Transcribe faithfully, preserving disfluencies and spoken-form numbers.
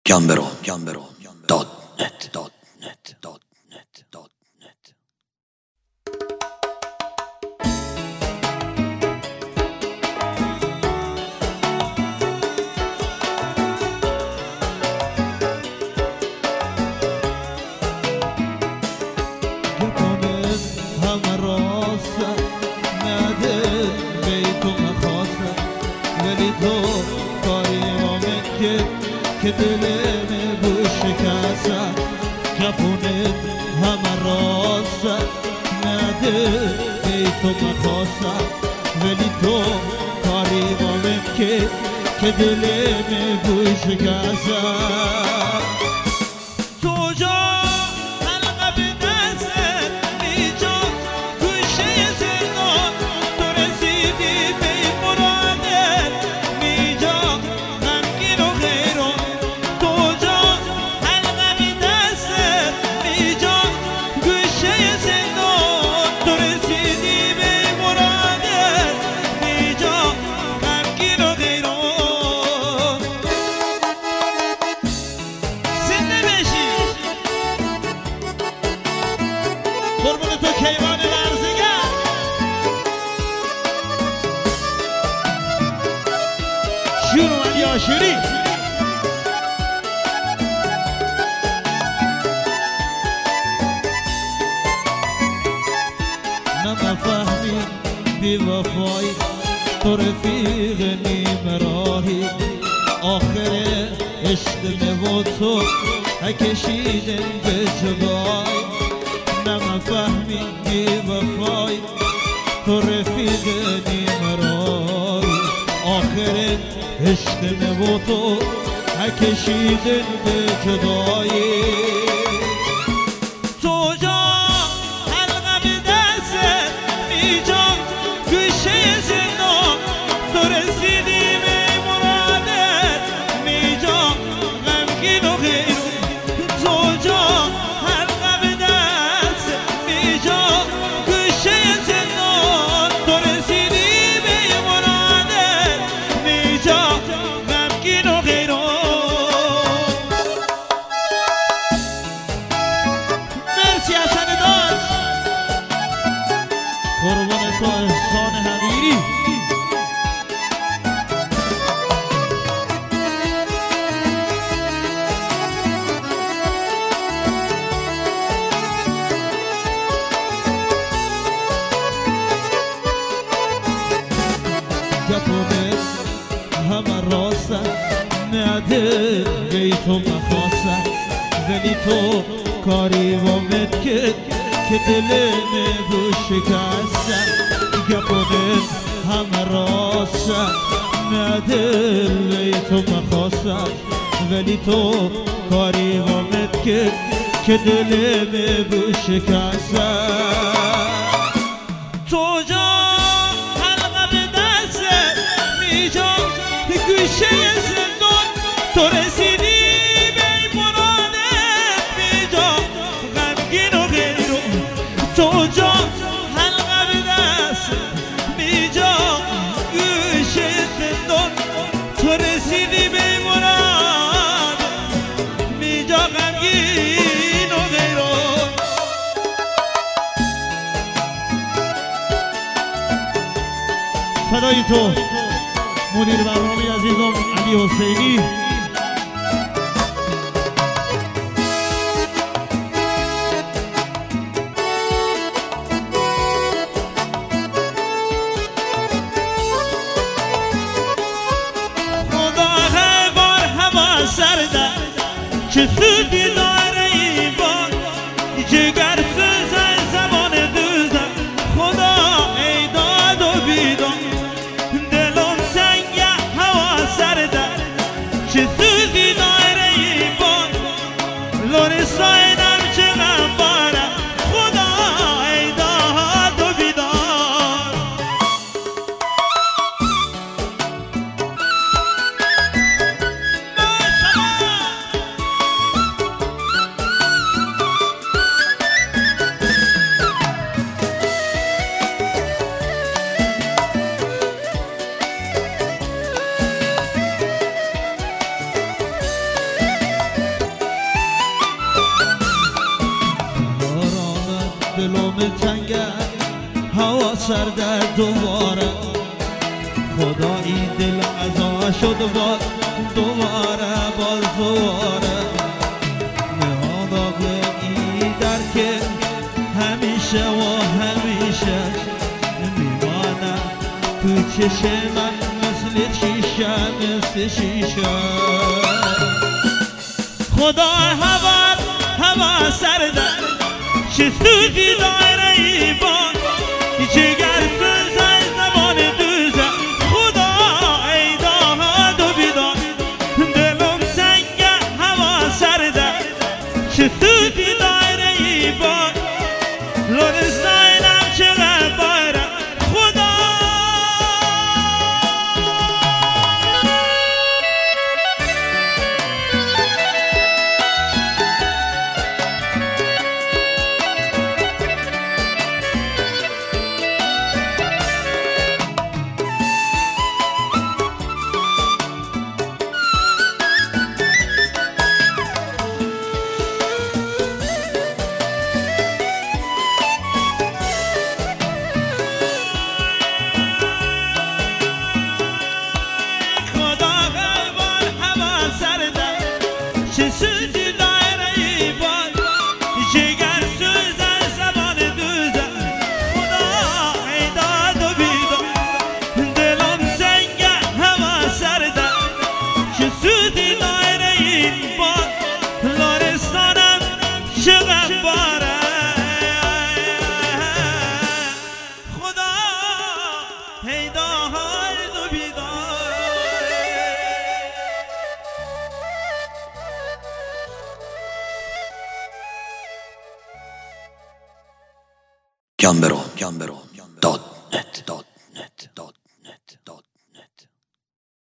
گمبرو گمبرو دات نت دات نت دات نت دات نت. همه راسته نده بیتو مخواسته ولی تو کاری آمد که که دلم بو شکسته کپونه همه راسته نده بیتو مخواسته ولی تو کاری آمد که که دلم بو شکسته تو جا قربون تو کیوان ورزیگر شور اومدی آشوری نمفهمی بی وفایی تو رفیق نیم راهی آخر عشق و تو کشیدن به جدایی نمفهمی بی وفای تو رفیق نیم راهی آخر عشق و تو کشیدن به جدایی تو جا حلقه به دستت میجام گوشه زندان تو رسیدی به مرادت میجام غمگین و غیرون تو جا قربان تو احسان حقیری گپونه همه راسته نده بیتو مخواسته ولی تو کاری وامد که که دلم بو شکسته گپونه همه راسته نه دل تو مخواسته ولی تو کاری وامد که که دلم بو شکسته تو جا حلقه به دستت میجام گوشه زندان تو رسیدی تو جا حلقه به دست میجا گوشه زندان تو رسیدی به مراد میجا غمگین و غیران فدای تو مدیر برنامه عزیزم علی حسینی چه سودی داره این بار جگر سوزن زبان دوزن خدا ای داد و بیدان دلم تنگه هوا سرده چه سودی داره این بار لور ساینم چه غم باره خدا ای داد و بیدان دلم تنگه هوا سرده دوباره خدا این دل ازا شد باز دوباره باز دوباره نهادا این درک همیشه و همیشه میمانه تو چشم من مثل شیشه مثل شیشه خدا هوا هوا سرده چه سوزی داره ای بان جگر سوزه زبان دوزه خدا ای داد و بیدار دلم تنگه هوا سرده چه سوزی داره ای بان لرزناینم چقدر باره خدا چه سوزی داره ای باد جگر سوزه زبان دوزه خدا ای داد و بیدار دلم تنگه هوا سرده چه سوزی داره ای باد لرزناینم چقدر باره خدا ای داد و بیدار Gambero, Gambero, dot net, dot